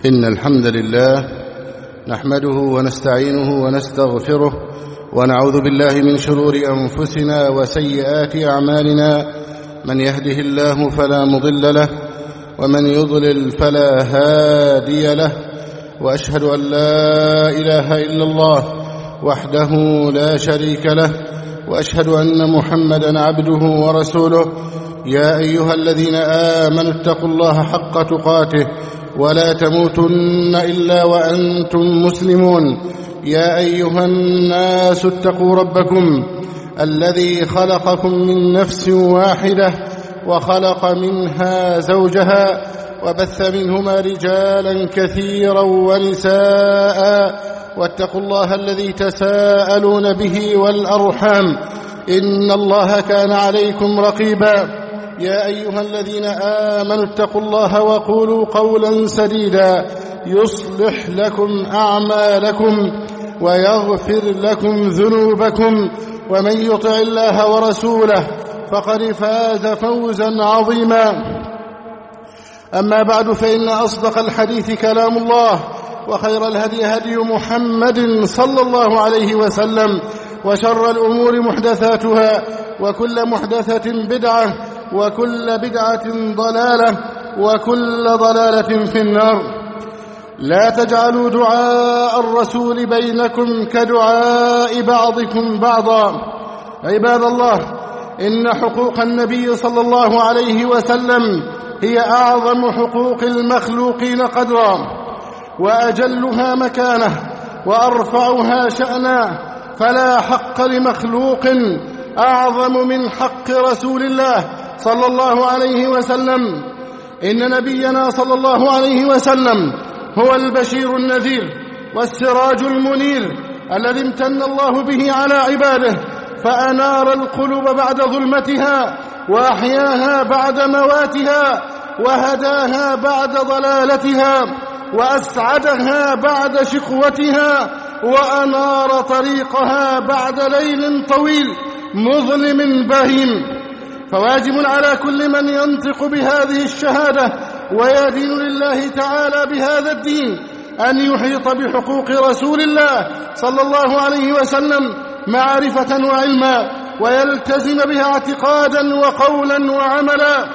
إن الحمد لله نحمده ونستعينه ونستغفره ونعوذ بالله من شرور أنفسنا وسيئات أعمالنا. من يهده الله فلا مضل له ومن يضلل فلا هادي له، وأشهد أن لا إله إلا الله وحده لا شريك له، وأشهد أن محمدا عبده ورسوله. يا أيها الذين آمنوا اتقوا الله حق تقاته ولا تموتن إلا وأنتم مسلمون. يا أيها الناس اتقوا ربكم الذي خلقكم من نفس واحدة وخلق منها زوجها وبث منهما رجالا كثيرا ونساء، واتقوا الله الذي تساءلون به والأرحام إن الله كان عليكم رقيبا. يا أيها الذين آمنوا اتقوا الله وقولوا قولا سديدا يصلح لكم أعمالكم ويغفر لكم ذنوبكم، ومن يطع الله ورسوله فقد فاز فوزا عظيما. أما بعد، فإن أصدق الحديث كلام الله، وخير الهدي هدي محمد صلى الله عليه وسلم، وشر الأمور محدثاتها، وكل محدثة بدعة، وكل بدعة ضلالة، وكل ضلالة في النار. لا تجعلوا دعاء الرسول بينكم كدعاء بعضكم بعضا. عباد الله، إن حقوق النبي صلى الله عليه وسلم هي أعظم حقوق المخلوقين قدرا، وأجلها مكانة، وأرفعها شأنا، فلا حق لمخلوق أعظم من حق رسول الله صلى الله عليه وسلم. إن نبينا صلى الله عليه وسلم هو البشير النذير والسراج المنير الذي امتن الله به على عباده، فأنار القلوب بعد ظلمتها، وأحياها بعد مواتها، وهداها بعد ضلالتها، وأسعدها بعد شقوتها، وأنار طريقها بعد ليل طويل مظلم بهيم. فواجب على كل من ينطق بهذه الشهادة ويدين لله تعالى بهذا الدين أن يحيط بحقوق رسول الله صلى الله عليه وسلم معرفة وعلما، ويلتزم بها اعتقادا وقولا وعملا.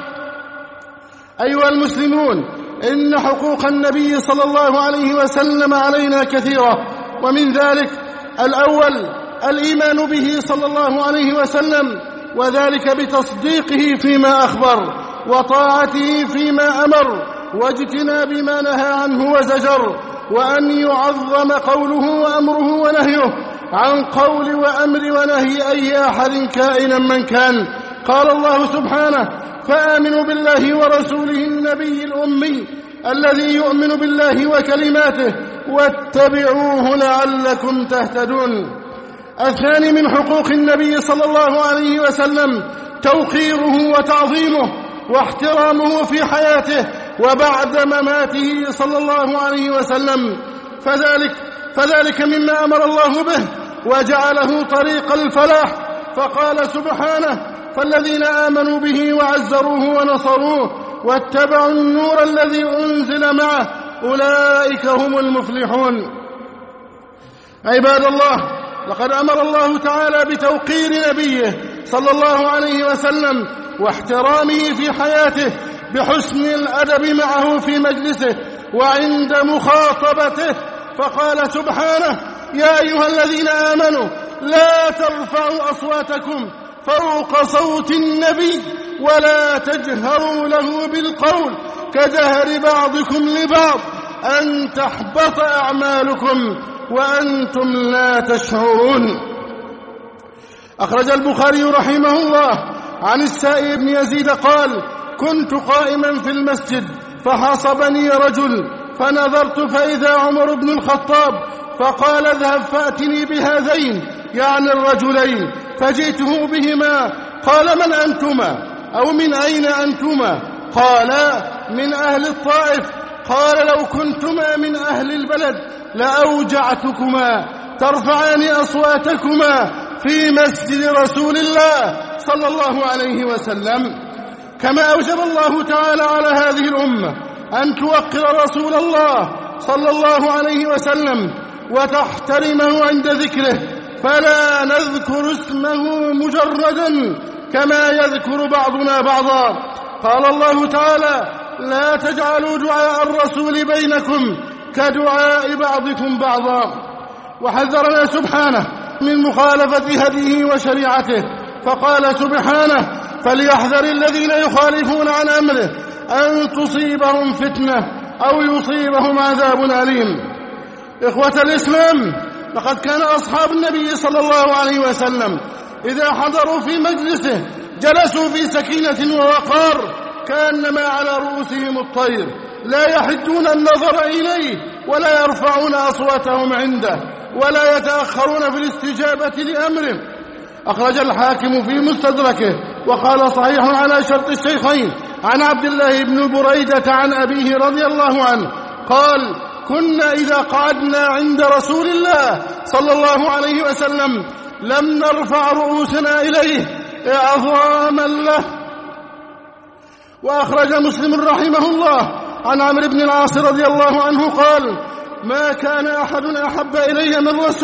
أيها المسلمون، إن حقوق النبي صلى الله عليه وسلم علينا كثيرة، ومن ذلك الأول الإيمان به صلى الله عليه وسلم، وذلك بتصديقه فيما أخبر، وطاعته فيما أمر، واجتناب ما نهى عنه وزجر، وأن يعظم قوله وأمره ونهيه عن قول وأمر ونهي أي أحد كائنا من كان. قال الله سبحانه: فآمنوا بالله ورسوله النبي الأمي الذي يؤمن بالله وكلماته واتبعوه لعلكم تهتدون. الثاني من حقوق النبي صلى الله عليه وسلم توقيره وتعظيمه واحترامه في حياته وبعد مماته صلى الله عليه وسلم، فذلك مما أمر الله به وجعله طريق الفلاح. فقال سبحانه: فالذين آمنوا به وعزروه ونصروه واتبعوا النور الذي أنزل معه أولئك هم المفلحون. عباد الله، لقد أمر الله تعالى بتوقير نبيه صلى الله عليه وسلم واحترامه في حياته بحسن الأدب معه في مجلسه وعند مخاطبته. فقال سبحانه: يا أيها الذين آمنوا لا ترفعوا أصواتكم فوق صوت النبي ولا تجهروا له بالقول كجهر بعضكم لبعض أن تحبط أعمالكم وأنتم لا تشعرون. أخرج البخاري رحمه الله عن السائب بن يزيد قال: كنت قائما في المسجد فحصبني رجل، فنظرت فإذا عمر بن الخطاب، فقال: اذهب فأتني بهذين، يعني الرجلين، فجئته بهما. قال: من أنتما؟ أو من أين أنتما؟ قال: من أهل الطائف. قال: لو كنتما من أهل البلد لأوجعتكما ترفعان أصواتكما في مسجد رسول الله صلى الله عليه وسلم. كما أوجب الله تعالى على هذه الأمة أن توقر رسول الله صلى الله عليه وسلم وتحترمه عند ذكره، فلا نذكر اسمه مجردا كما يذكر بعضنا بعضا. قال الله تعالى: لا تجعلوا دعاء الرسول بينكم كدعاء بعضكم بعضا. وحذرنا سبحانه من مخالفة هديه وشريعته، فقال سبحانه: فليحذر الذين يخالفون عن أمره أن تصيبهم فتنة أو يصيبهم عذاب أليم. إخوة الإسلام، لقد كان أصحاب النبي صلى الله عليه وسلم إذا حضروا في مجلسه جلسوا في سكينة ووقار كأنما على رؤوسهم الطير، لا يحدون النظر إليه ولا يرفعون أصواتهم عنده ولا يتأخرون في الاستجابة لأمره. أخرج الحاكم في مستدركه وقال: صحيح على شرط الشيخين، عن عبد الله بن بريدة عن أبيه رضي الله عنه قال: كنا إذا قعدنا عند رسول الله صلى الله عليه وسلم لم نرفع رؤوسنا إليه إعظاما له. وأخرج مسلم رحمه الله عن عمرو بن العاص رضي الله عنه قال: ما كان أحد أحب إلي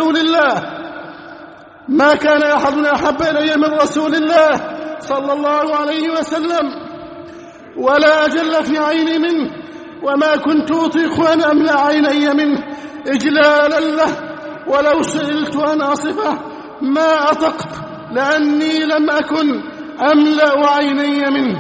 من رسول الله صلى الله عليه وسلم ولا أجل في عيني منه، وما كنت أطيق أن أملأ عيني منه إجلالا له، ولو سئلت أن أصفه ما أطقت، لأني لم أكن أملأ عيني منه.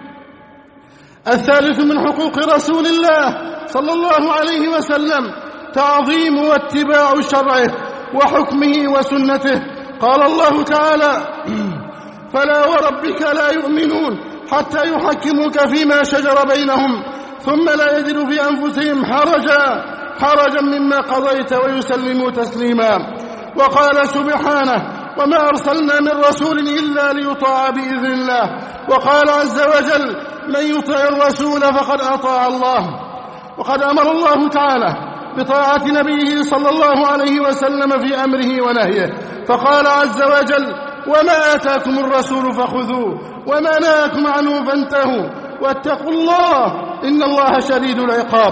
الثالث من حقوق رسول الله صلى الله عليه وسلم تعظيم واتباع شرعه وحكمه وسنته. قال الله تعالى: فلا وربك لا يؤمنون حتى يحكموك فيما شجر بينهم ثم لا يجدوا في أنفسهم حرجا مما قضيت ويسلموا تسليما. وقال سبحانه: وما أرسلنا من رسول إلا ليطاع بإذن الله. وقال عز وجل: من يطع الرسول فقد أطاع الله. وقد أمر الله تعالى بطاعة نبيه صلى الله عليه وسلم في أمره ونهيه، فقال عز وجل: وما آتاكم الرسول فخذوه وما نهاكم عنه فانتهوا واتقوا الله إن الله شديد العقاب.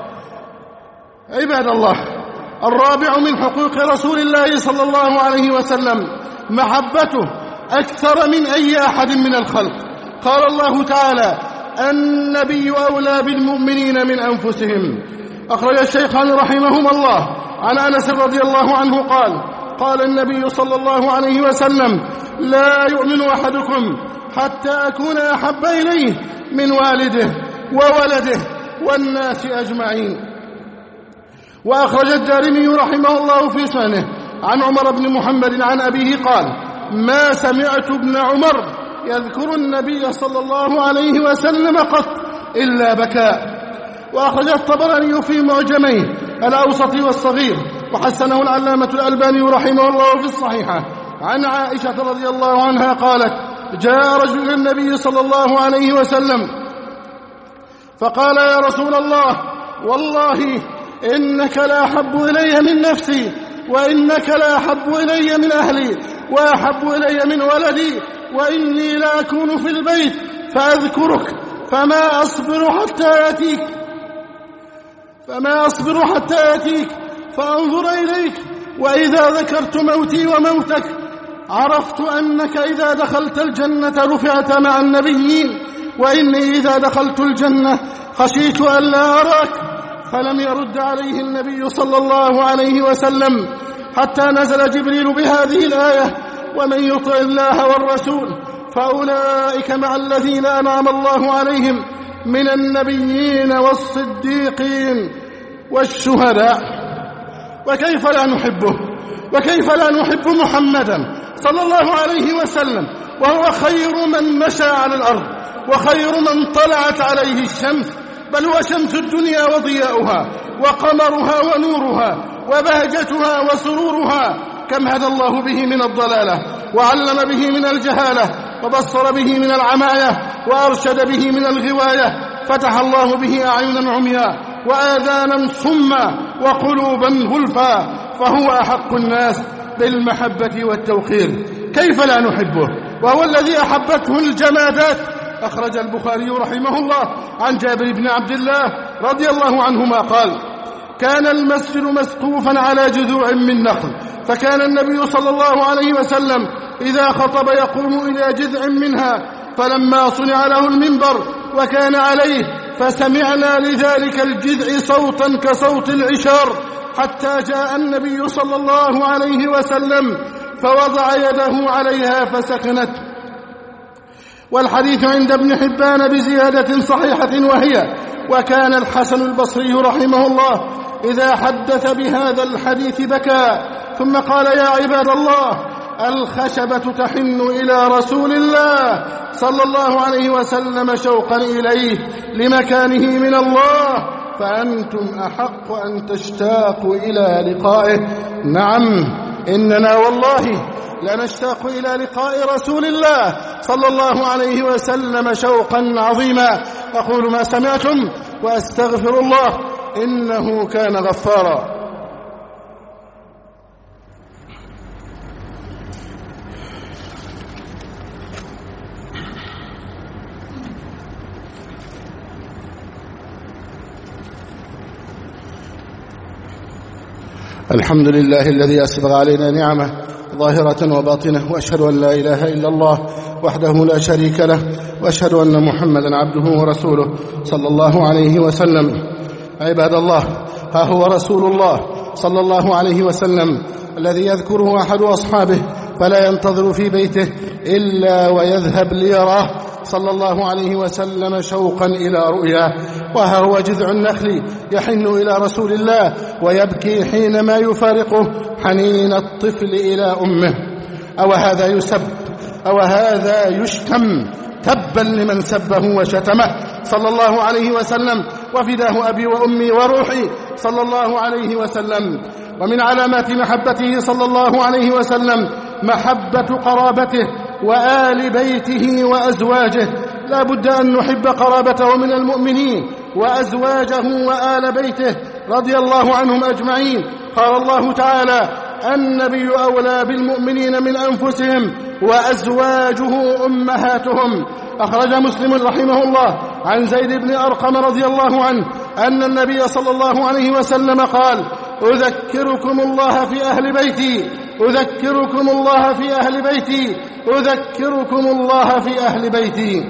عباد الله، الرابع من حقوق رسول الله صلى الله عليه وسلم محبته أكثر من أي أحد من الخلق. قال الله تعالى: النبي أولى بالمؤمنين من أنفسهم. أخرج الشيخان رحمهما الله عن أنس رضي الله عنه قال النبي صلى الله عليه وسلم: لا يؤمن أحدكم حتى أكون أحب إليه من والده وولده والناس أجمعين. وأخرج الدارمي رحمه الله في سننه عن عمر بن محمد عن أبيه قال: ما سمعت ابن عمر يذكر النبي صلى الله عليه وسلم قط إلا بكى. وأخرج الطبراني في معجميه الأوسط والصغير وحسنه العلامة الألباني رحمه الله في الصحيحة عن عائشة رضي الله عنها قالت: جاء رجل إلى النبي صلى الله عليه وسلم فقال: يا رسول الله، والله إنك لا أحب إلي من نفسي، وإنك لا أحب إلي من أهلي، وأحب إلي من ولدي، وإني لا أكون في البيت فأذكرك فما أصبر حتى يأتيك فأنظر إليك، وإذا ذكرت موتي وموتك عرفت أنك إذا دخلت الجنة رفعت مع النبيين، وإني إذا دخلت الجنة خشيت أن لا أراك. فلم يرد عليه النبي صلى الله عليه وسلم حتى نزل جبريل بهذه الآية: ومن يطع الله والرسول فأولئك مع الذين أنعم الله عليهم من النبيين والصديقين والشهداء. وكيف لا نحب محمدا صلى الله عليه وسلم، وهو خير من مشى على الأرض وخير من طلعت عليه الشمس، بل هو شمس الدنيا وضياؤها وقمرها ونورها وبهجتها وسرورها. كم هدى الله به من الضلالة، وعلم به من الجهالة، وبصر به من العماية، وأرشد به من الغواية، فتح الله به أعينا عمياء وآذانا صما وقلوبا غلفا، فهو أحق الناس بالمحبة والتوقير. كيف لا نحبه وهو الذي أحبته الجمادات أخرج البخاري رحمه الله عن جابر بن عبد الله رضي الله عنهما قال: كان المسجد مسقوفا على جذوع من نخل، فكان النبي صلى الله عليه وسلم إذا خطب يقوم إلى جذع منها، فلما صنع له المنبر وكان عليه فسمعنا لذلك الجذع صوتا كصوت العشار، حتى جاء النبي صلى الله عليه وسلم فوضع يده عليها فسكنت. والحديث عند ابن حبان بزيادة صحيحة، وهي: وكان الحسن البصري رحمه الله إذا حدث بهذا الحديث بكى، ثم قال: يا عباد الله، الخشبة تحن إلى رسول الله صلى الله عليه وسلم شوقا إليه لمكانه من الله، فأنتم أحق أن تشتاقوا إلى لقائه. نعم، إننا والله لنشتاق إلى لقاء رسول الله صلى الله عليه وسلم شوقا عظيما. أقول ما سمعتم وأستغفر الله، إنه كان غفارا. الحمد لله الذي أسبغ علينا نعمه ظاهرة وباطنة، وأشهد أن لا إله إلا الله وحده لا شريك له، وأشهد أن محمدا عبده ورسوله صلى الله عليه وسلم. عباد الله، ها هو رسول الله صلى الله عليه وسلم الذي يذكره أحد أصحابه فلا ينتظر في بيته إلا ويذهب ليراه صلى الله عليه وسلم شوقا إلى رؤياه. وها هو جذع النخل يحن إلى رسول الله ويبكي حينما يفارقه حنين الطفل إلى أمه. أو هذا يسب أو هذا يشتم؟ تبا لمن سبه وشتمه صلى الله عليه وسلم، وفداه أبي وأمي وروحي صلى الله عليه وسلم. ومن علامات محبته صلى الله عليه وسلم محبة قرابته وآل بيته وأزواجه. لا بد أن نحب قرابته من المؤمنين وأزواجه وآل بيته رضي الله عنهم أجمعين. قال الله تعالى: النبي أولى بالمؤمنين من أنفسهم وأزواجه أمهاتهم. أخرج مسلم رحمه الله عن زيد بن أرقم رضي الله عنه أن النبي صلى الله عليه وسلم قال: أذكركم الله في أهل بيتي، أذكركم الله في أهل بيتي، أذكركم الله في أهل بيتي.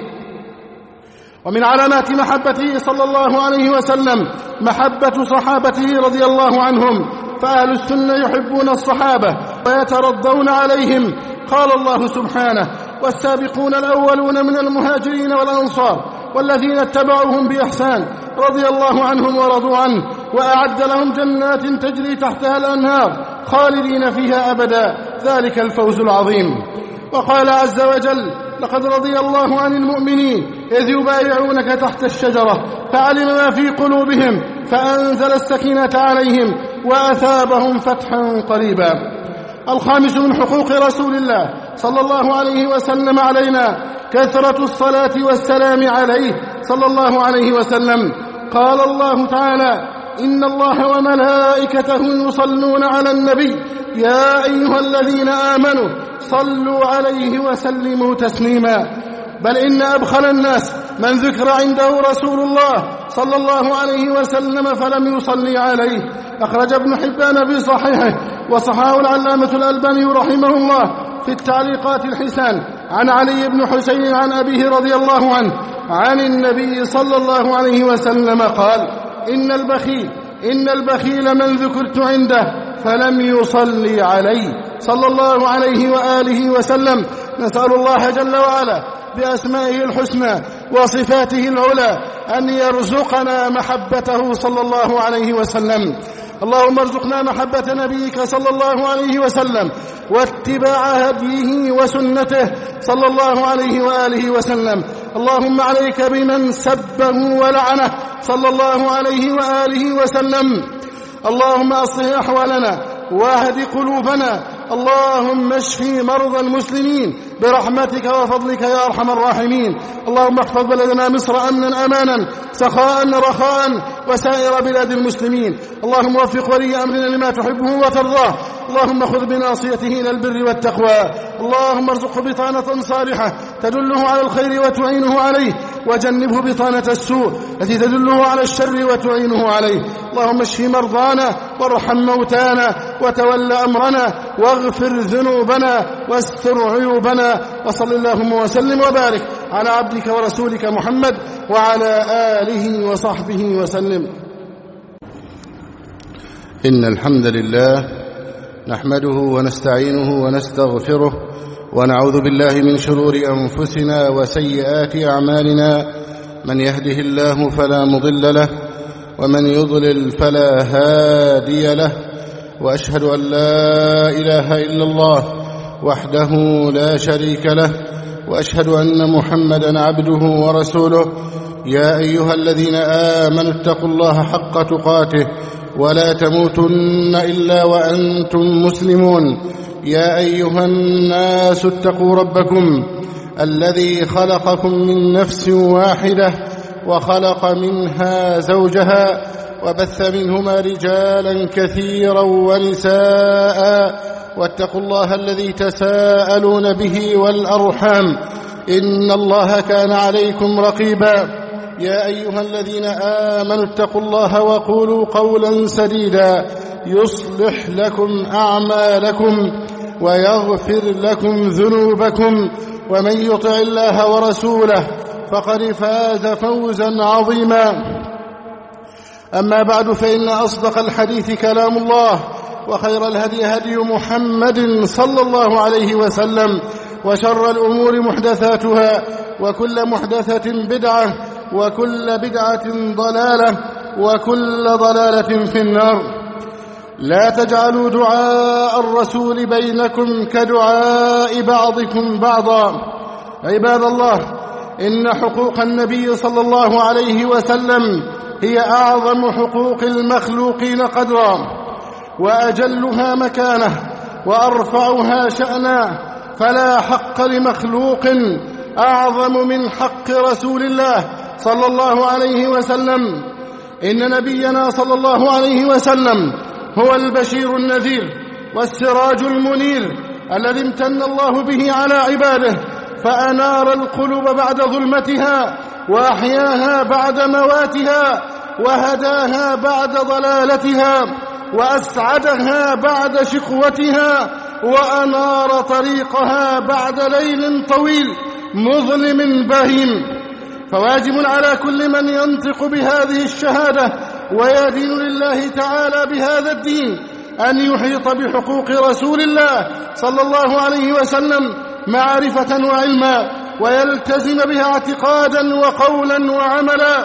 ومن علامات محبته صلى الله عليه وسلم محبة صحابته رضي الله عنهم، فأهل السنة يحبون الصحابة ويترضون عليهم. قال الله سبحانه: والسابقون الأولون من المهاجرين والأنصار والذين اتبعوهم بإحسان رضي الله عنهم ورضوا عنه، وأعد لهم جنات تجري تحتها الأنهار خالدين فيها أبدا، ذلك الفوز العظيم. وقال عز وجل: لقد رضي الله عن المؤمنين إذ يبايعونك تحت الشجرة فعلم ما في قلوبهم فأنزل السكينة عليهم وأثابهم فتحا قريبا. الخامس من حقوق رسول الله صلى الله عليه وسلم علينا كثرة الصلاة والسلام عليه صلى الله عليه وسلم. قال الله تعالى: إن الله وملائكته يصلون على النبي يا أيها الذين آمنوا صلوا عليه وسلموا تسليما. بل إن أبخل الناس من ذكر عنده رسول الله صلى الله عليه وسلم فلم يصلي عليه. أخرج ابن حبان في صحيحه وصححه العلامة الألباني رحمه الله في التعليقات الحسان عن علي بن حسين عن أبيه رضي الله عنه عن النبي صلى الله عليه وسلم قال: إن البخيل من ذكرت عنده فلم يصلي علي صلى الله عليه وآله وسلم. نسأل الله جل وعلا بأسمائه الحسنى وصفاته العلى أن يرزقنا محبته صلى الله عليه وسلم. اللهم ارزقنا محبة نبيك صلى الله عليه وسلم واتباع هديه وسنته صلى الله عليه وآله وسلم. اللهم عليك بمن سبه ولعنه صلى الله عليه وآله وسلم. اللهم أصلح أحوالنا واهد قلوبنا. اللهم اشفي مرضى المسلمين برحمتك وفضلك يا أرحم الراحمين. اللهم احفظ بلدنا مصر أمنا أمانا سخاء رخاء وسائر بلاد المسلمين. اللهم وفق ولي أمرنا لما تحبه وترضاه اللهم خذ بناصيته إلى البر والتقوى، اللهم ارزقه بطانة صالحة تدله على الخير وتعينه عليه، وجنبه بطانة السوء التي تدله على الشر وتعينه عليه. اللهم اشف مرضانا وارحم موتانا وتول أمرنا واغفر ذنوبنا واستر عيوبنا، وصل اللهم وسلم وبارك على عبدك ورسولك محمد وعلى آله وصحبه وسلم. إن الحمد لله نحمده ونستعينه ونستغفره ونعوذ بالله من شرور أنفسنا وسيئات أعمالنا، من يهده الله فلا مضل له ومن يضلل فلا هادي له، وأشهد أن لا إله إلا الله وحده لا شريك له، وأشهد أن محمدا عبده ورسوله. يا أيها الذين آمنوا اتقوا الله حق تقاته ولا تموتن إلا وأنتم مسلمون. يا أيها الناس اتقوا ربكم الذي خلقكم من نفس واحدة وخلق منها زوجها وبث منهما رجالا كثيرا ونساء، واتقوا الله الذي تساءلون به والأرحام إن الله كان عليكم رقيبا. يا أيها الذين آمنوا اتقوا الله وقولوا قولا سديدا يصلح لكم أعمالكم ويغفر لكم ذنوبكم، ومن يطع الله ورسوله فقد فاز فوزا عظيما. أما بعد، فإن أصدق الحديث كلام الله، وخير الهدي هدي محمد صلى الله عليه وسلم، وشر الأمور محدثاتها، وكل محدثة بدعة، وكل بدعة ضلالة، وكل ضلالة في النار. لا تجعلوا دعاء الرسول بينكم كدعاء بعضكم بعضا. عباد الله، إن حقوق النبي صلى الله عليه وسلم هي أعظم حقوق المخلوقين قدرا، وأجلها مكانة، وأرفعها شأنا، فلا حق لمخلوق أعظم من حق رسول الله صلى الله عليه وسلم. إن نبينا صلى الله عليه وسلم هو البشير النذير والسراج المنير الذي امتن الله به على عباده، فأنار القلوب بعد ظلمتها، وأحياها بعد مواتها، وهداها بعد ضلالتها، وأسعدها بعد شقوتها، وأنار طريقها بعد ليل طويل مظلم بهيم. فواجب على كل من ينطق بهذه الشهادة ويدين لله تعالى بهذا الدين أن يحيط بحقوق رسول الله صلى الله عليه وسلم معرفة وعلما، ويلتزم بها اعتقادا وقولا وعملا.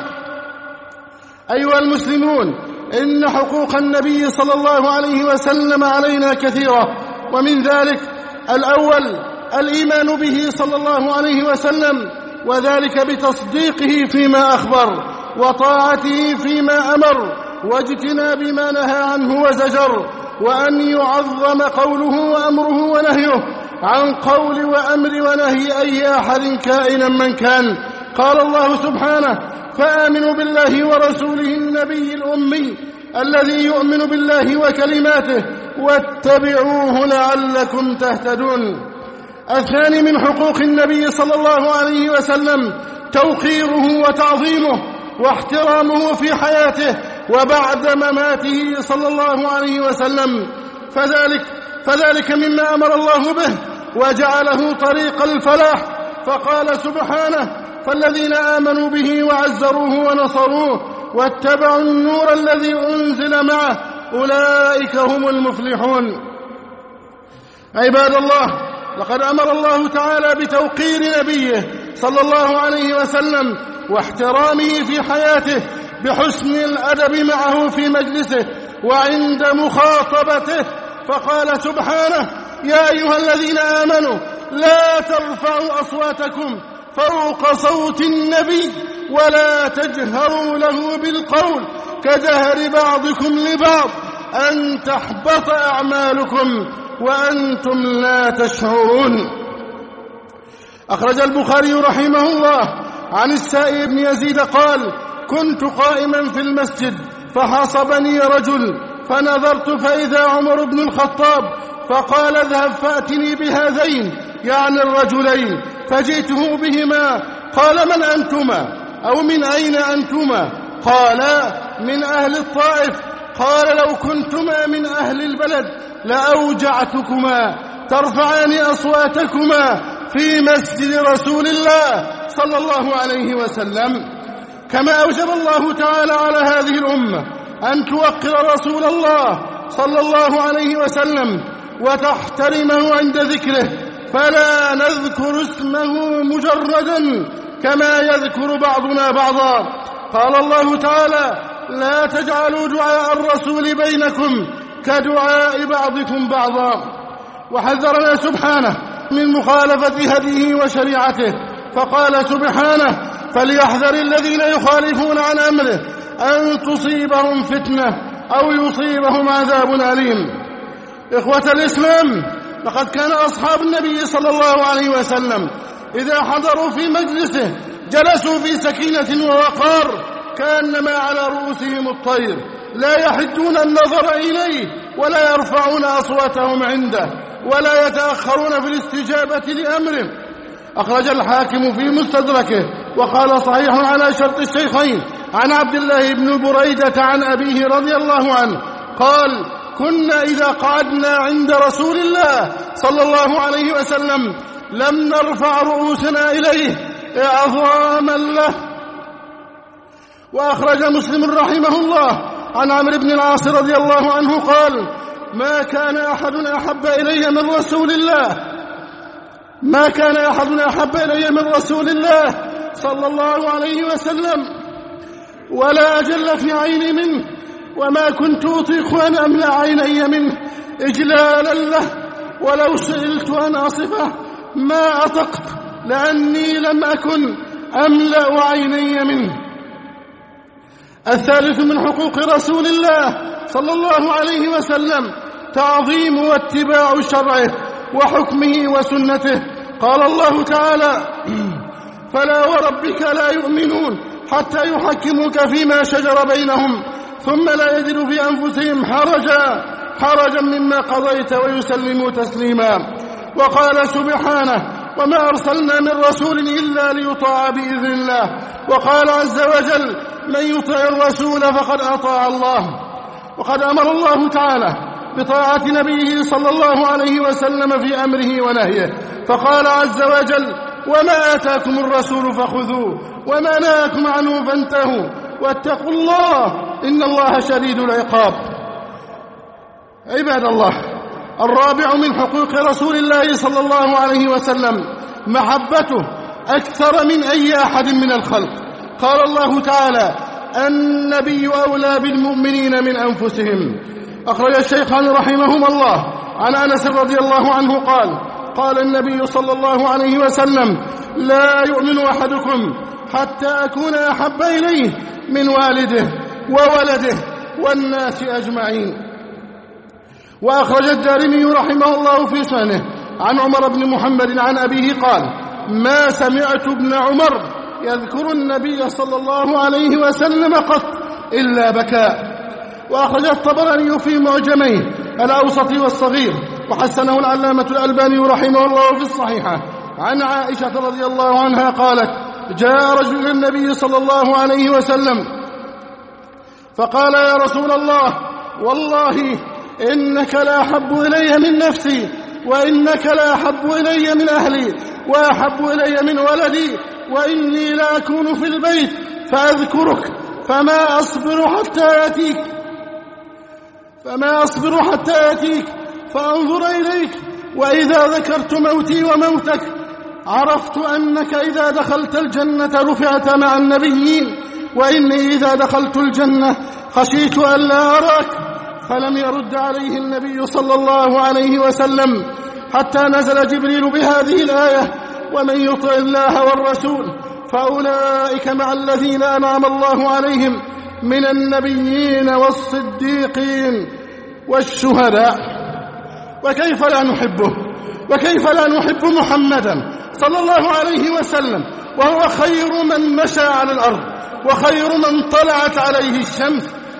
أيها المسلمون، إن حقوق النبي صلى الله عليه وسلم علينا كثيرة، ومن ذلك الأول الإيمان به صلى الله عليه وسلم، وذلك بتصديقه فيما أخبر، وطاعته فيما أمر، واجتناب ما نهى عنه وزجر، وأن يعظم قوله وأمره ونهيه عن قول وأمر ونهي أي أحد كائنا من كان. قال الله سبحانه: فآمنوا بالله ورسوله النبي الأمي الذي يؤمن بالله وكلماته واتبعوه لعلكم تهتدون. الثاني من حقوق النبي صلى الله عليه وسلم توقيره وتعظيمه واحترامه في حياته وبعد مماته صلى الله عليه وسلم، فذلك مما أمر الله به وجعله طريق الفلاح، فقال سبحانه: فالذين آمنوا به وعزروه ونصروه واتبعوا النور الذي أنزل معه أولئك هم المفلحون. عباد الله، لقد أمر الله تعالى بتوقير نبيه صلى الله عليه وسلم واحترامه في حياته بحسن الأدب معه في مجلسه وعند مخاطبته، فقال سبحانه: يا أيها الذين آمنوا لا ترفعوا أصواتكم فوق صوت النبي ولا تجهروا له بالقول كجهر بعضكم لبعض أن تحبط أعمالكم وأنتم لا تشعرون. أخرج البخاري رحمه الله عن السائب بن يزيد قال: كنت قائما في المسجد فحصبني رجل فنظرت فإذا عمر بن الخطاب، فقال اذهب فأتني بهذين، يعني الرجلين، فجئته بهما. قال من أنتما أو من أين أنتما؟ قال من أهل الطائف. قال لو كنتما من أهل البلد لأوجعتكما ترفعان أصواتكما في مسجد رسول الله صلى الله عليه وسلم، كما أوجب الله تعالى على هذه الأمة أن توقر رسول الله صلى الله عليه وسلم وتحترمه عند ذكره، فلا نذكر اسمه مجردا كما يذكر بعضنا بعضا. قال الله تعالى لا تجعلوا دعاء الرسول بينكم كدعاء بعضكم بعضا. وحذرنا سبحانه من مخالفة هديه وشريعته، فقال سبحانه فليحذر الذين يخالفون عن أمره أن تصيبهم فتنة أو يصيبهم عذاب أليم. إخوة الإسلام، لقد كان أصحاب النبي صلى الله عليه وسلم إذا حضروا في مجلسه جلسوا في سكينة ووقار كأنما على رؤوسهم الطير، لا يحدون النظر إليه ولا يرفعون أصواتهم عنده ولا يتأخرون في الاستجابة لأمره. أخرج الحاكم في مستدركه وقال صحيح على شرط الشيخين عن عبد الله بن بريدة عن أبيه رضي الله عنه قال كنا إذا قعدنا عند رسول الله صلى الله عليه وسلم لم نرفع رؤوسنا إليه إعظاما له. وأخرج مسلم رحمه الله عن عمرو بن العاص رضي الله عنه قال ما كان أحد أحب إلي من رسول الله صلى الله عليه وسلم ولا أجل في عيني منه، وما كنت أطيق أن أملأ عيني منه إجلالا له، ولو سئلت أن أصفه ما أطقت لأني لم أكن أملأ عيني منه. الثالث من حقوق رسول الله صلى الله عليه وسلم تعظيم واتباع شرعه وحكمه وسنته. قال الله تعالى فلا وربك لا يؤمنون حتى يحكموك فيما شجر بينهم ثم لا يجدوا في أنفسهم حرجا مما قضيت ويسلموا تسليما. وقال سبحانه وما أرسلنا من رسول إلا ليطاع بإذن الله. وقال عز وجل من يطع الرسول فقد أطاع الله. وقد أمر الله تعالى بطاعة نبيه صلى الله عليه وسلم في أمره ونهيه، فقال عز وجل وما آتاكم الرسول فخذوه وما نهاكم عنه فانتهوا واتقوا الله إن الله شديد العقاب. عباد الله، الرابع من حقوق رسول الله صلى الله عليه وسلم محبته أكثر من أي أحد من الخلق. قال الله تعالى النبي أولى بالمؤمنين من أنفسهم. أخرج الشيخان رحمهما الله عن أنس رضي الله عنه قال النبي صلى الله عليه وسلم لا يؤمن أحدكم حتى أكون أحب إليه من والده وولده والناس أجمعين. وأخرج الدارمي رحمه الله في سننه عن عمر بن محمد عن أبيه قال ما سمعت ابن عمر يذكر النبي صلى الله عليه وسلم قط إلا بكاء. وأخرج الطبراني في معجميه الأوسط والصغير وحسنه العلامة الألباني رحمه الله في الصحيحة عن عائشة رضي الله عنها قالت جاء رجل إلى النبي صلى الله عليه وسلم فقال يا رسول الله والله إنك لا أحب إلي من نفسي وإنك لا أحب إلي من أهلي وأحب إلي من ولدي وإني لا أكون في البيت فأذكرك فما أصبر حتى يأتيك فأنظر إليك وإذا ذكرت موتي وموتك عرفت أنك إذا دخلت الجنة رفعت مع النبيين وإني إذا دخلت الجنة خشيت أن لا أراك. فلم يرد عليه النبي صلى الله عليه وسلم حتى نزل جبريل بهذه الآية ومن يطع الله والرسول فأولئك مع الذين أنعم الله عليهم من النبيين والصديقين والشهداء. وكيف لا نحب محمدا صلى الله عليه وسلم وهو خير من مشى على الأرض وخير من طلعت عليه الشمس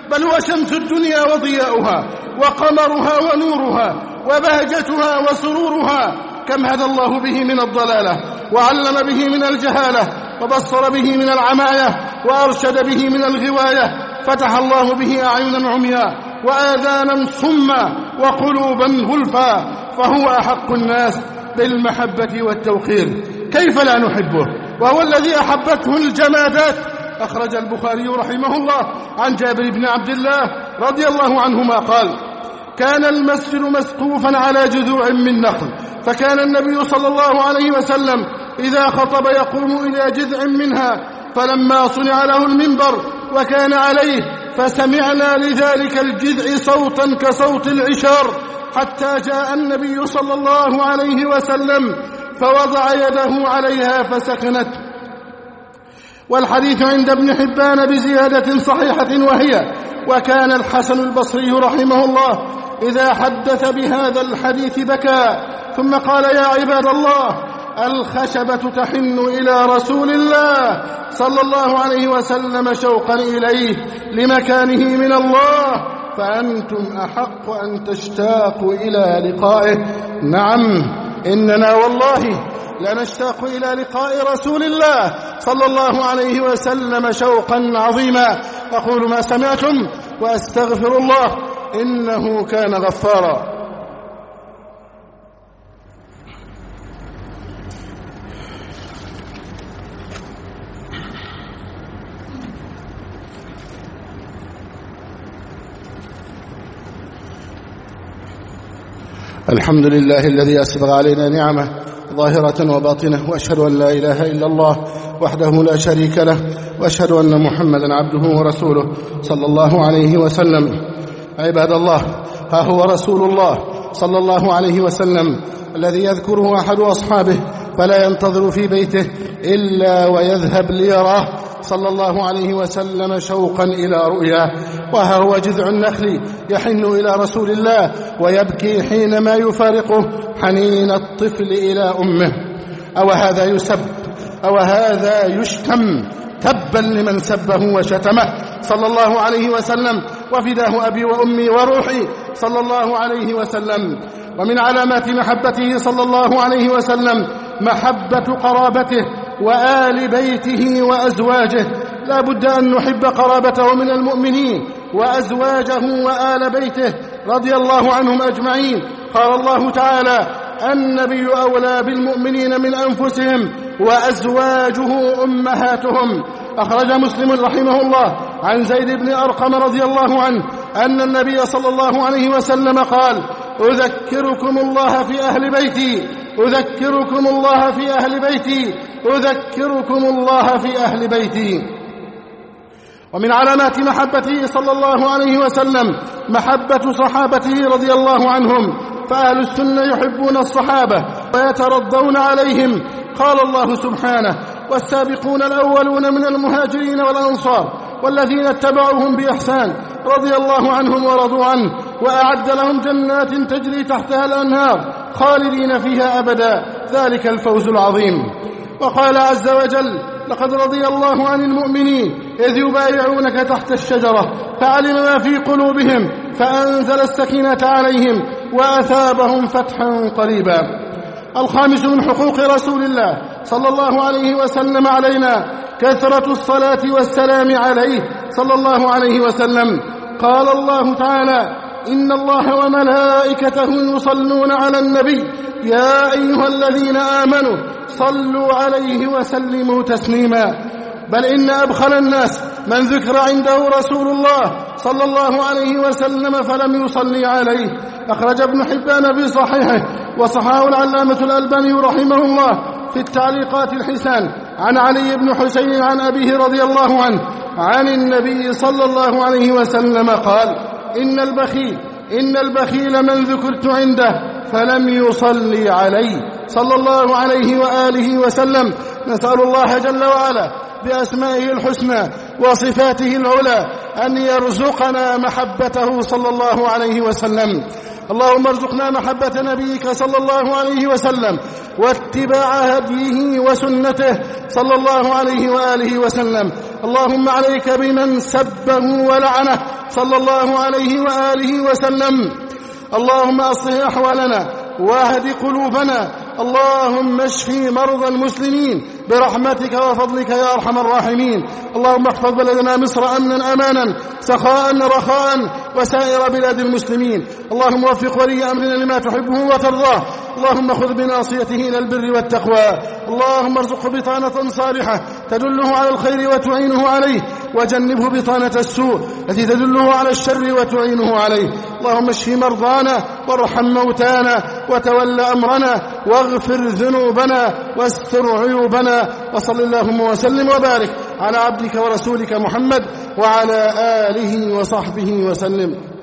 بل هو شمس الدنيا وضياؤها وقمرها ونورها وبهجتها وسرورها. كم هدى الله به من الضلالة وعلم به من الجهالة وبصر به من العماية وأرشد به من الغواية. فتح الله به أعينا عمياء وآذانا صما وقلوبا غلفا، فهو أحق الناس بالمحبة والتوقير. كيف لا نحبه وهو الذي أحبته الجمادات؟ أخرج البخاري رحمه الله عن جابر بن عبد الله رضي الله عنهما قال: كان المسجد مسقوفا على جذوع من نخل، فكان النبي صلى الله عليه وسلم إذا خطب يقوم إلى جذع منها، فلما صنع له المنبر وكان عليه فسمعنا لذلك الجذع صوتا كصوت العشار، حتى جاء النبي صلى الله عليه وسلم فوضع يده عليها فسكنت. والحديث عند ابن حبان بزيادة صحيحة، وهي: وكان الحسن البصري رحمه الله إذا حدث بهذا الحديث بكى، ثم قال: يا عباد الله، الخشبة تحن إلى رسول الله صلى الله عليه وسلم شوقا إليه لمكانه من الله، فأنتم أحق أن تشتاقوا إلى لقائه. نعم، إننا والله لنشتاق إلى لقاء رسول الله صلى الله عليه وسلم شوقا عظيما. أقول ما سمعتم وأستغفر الله إنه كان غفارا. الحمد لله الذي أسبغ علينا نعمه ظاهرة وباطنة، وأشهد أن لا إله إلا الله وحده لا شريك له، وأشهد أن محمدا عبده ورسوله صلى الله عليه وسلم. عباد الله، ها هو رسول الله صلى الله عليه وسلم الذي يذكره أحد أصحابه فلا ينتظر في بيته إلا ويذهب ليراه صلى الله عليه وسلم شوقا إلى رؤياه. وها هو جذع النخل يحن إلى رسول الله ويبكي حينما يفارقه حنين الطفل إلى أمه. أو هذا يسب أو هذا يشتم؟ تبا لمن سبه وشتمه صلى الله عليه وسلم، وفداه أبي وأمي وروحي صلى الله عليه وسلم. ومن علامات محبته صلى الله عليه وسلم محبة قرابته وآل بيته وأزواجه. لا بد أن نحب قرابته من المؤمنين وأزواجه وآل بيته رضي الله عنهم أجمعين. قال الله تعالى: النبي أولى بالمؤمنين من أنفسهم وأزواجه أمهاتهم. أخرج مسلم رحمه الله عن زيد بن أرقم رضي الله عنه أن النبي صلى الله عليه وسلم قال: أذكركم الله في أهل بيتي، أذكركم الله في أهل بيتي، أذكركم الله في أهل بيتي. ومن علامات محبته صلى الله عليه وسلم محبة صحابته رضي الله عنهم، فأهل السنة يحبون الصحابة ويترضون عليهم. قال الله سبحانه: والسابقون الأولون من المهاجرين والأنصار والذين اتبعوهم بإحسان رضي الله عنهم ورضوا عنه، وأعد لهم جنات تجري تحتها الأنهار خالدين فيها أبدا، ذلك الفوز العظيم. وقال عز وجل: لقد رضي الله عن المؤمنين إذ يبايعونك تحت الشجرة فعلم ما في قلوبهم فأنزل السكينة عليهم وأثابهم فتحا قريبا. الخامس من حقوق رسول الله صلى الله عليه وسلم علينا كثرة الصلاة والسلام عليه صلى الله عليه وسلم. قال الله تعالى: إن الله وملائكته يصلون على النبي يا أيها الذين آمنوا صلوا عليه وسلموا تسليما. بل إن أبخل الناس من ذكر عنده رسول الله صلى الله عليه وسلم فلم يصلي عليه. أخرج ابن حبان في صحيحه وصححه العلامة الألباني رحمه الله في التعليقات الحسان عن علي بن حسين عن أبيه رضي الله عنه عن النبي صلى الله عليه وسلم قال: إن البخيل من ذكرت عنده فلم يصلي عليه صلى الله عليه وآله وسلم. نسأل الله جل وعلا بأسمائه الحسنى وصفاته العلى أن يرزقنا محبته صلى الله عليه وسلم. اللهم ارزقنا محبة نبيك صلى الله عليه وسلم واتباع هديه وسنته صلى الله عليه وآله وسلم. اللهم عليك بمن سبه ولعنه صلى الله عليه وآله وسلم. اللهم أصلح أحوالنا واهد قلوبنا. اللهم اشفي مرضى المسلمين برحمتك وفضلك يا أرحم الراحمين. اللهم احفظ بلدنا مصر أمنا أمانا سخاء رخاء وسائر بلاد المسلمين. اللهم وفق ولي أمرنا لما تحبه وترضاه. اللهم خذ بناصيته إلى البر والتقوى. اللهم ارزقه بطانة صالحة تدله على الخير وتعينه عليه، وجنبه بطانة السوء التي تدله على الشر وتعينه عليه. اللهم اشف مرضانا وارحم موتانا وتول أمرنا واغفر ذنوبنا واستر عيوبنا. وصل اللهم وسلم وبارك على عبدك ورسولك محمد وعلى آله وصحبه وسلم.